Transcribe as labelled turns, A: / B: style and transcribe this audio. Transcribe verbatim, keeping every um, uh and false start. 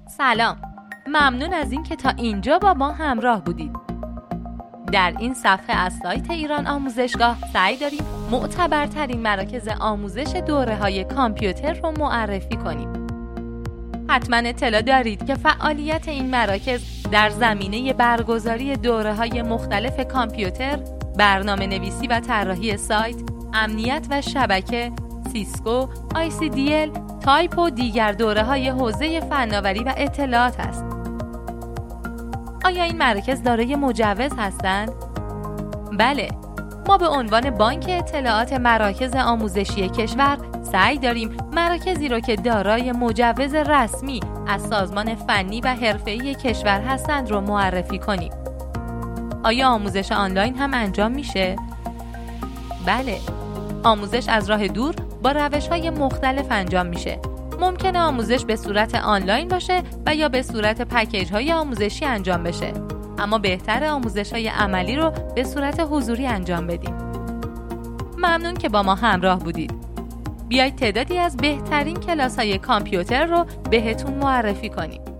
A: سلام، ممنون از این که تا اینجا با ما همراه بودید. در این صفحه از سایت ایران آموزشگاه سعی داریم معتبرترین مراکز آموزش دوره‌های کامپیوتر رو معرفی کنیم. حتما اطلاع دارید که فعالیت این مراکز در زمینه برگزاری دوره‌های مختلف کامپیوتر، برنامه نویسی و طراحی سایت، امنیت و شبکه، سیسکو، آی سی دی ال، تایپ و دیگر دوره‌های حوزه فناوری و اطلاعات است. آیا این مراکز دارای مجوز هستند؟ بله، ما به عنوان بانک اطلاعات مراکز آموزشی کشور سعی داریم مراکزی رو که دارای مجوز رسمی از سازمان فنی و حرفه‌ای کشور هستند رو معرفی کنیم. آیا آموزش آنلاین هم انجام میشه؟ بله، آموزش از راه دور با روش‌های مختلف انجام میشه. ممکنه آموزش به صورت آنلاین باشه و یا به صورت پکیج‌های آموزشی انجام بشه. اما بهتر آموزش‌های عملی رو به صورت حضوری انجام بدیم. ممنون که با ما همراه بودید. بیایید تعدادی از بهترین کلاس‌های کامپیوتر رو بهتون معرفی کنیم.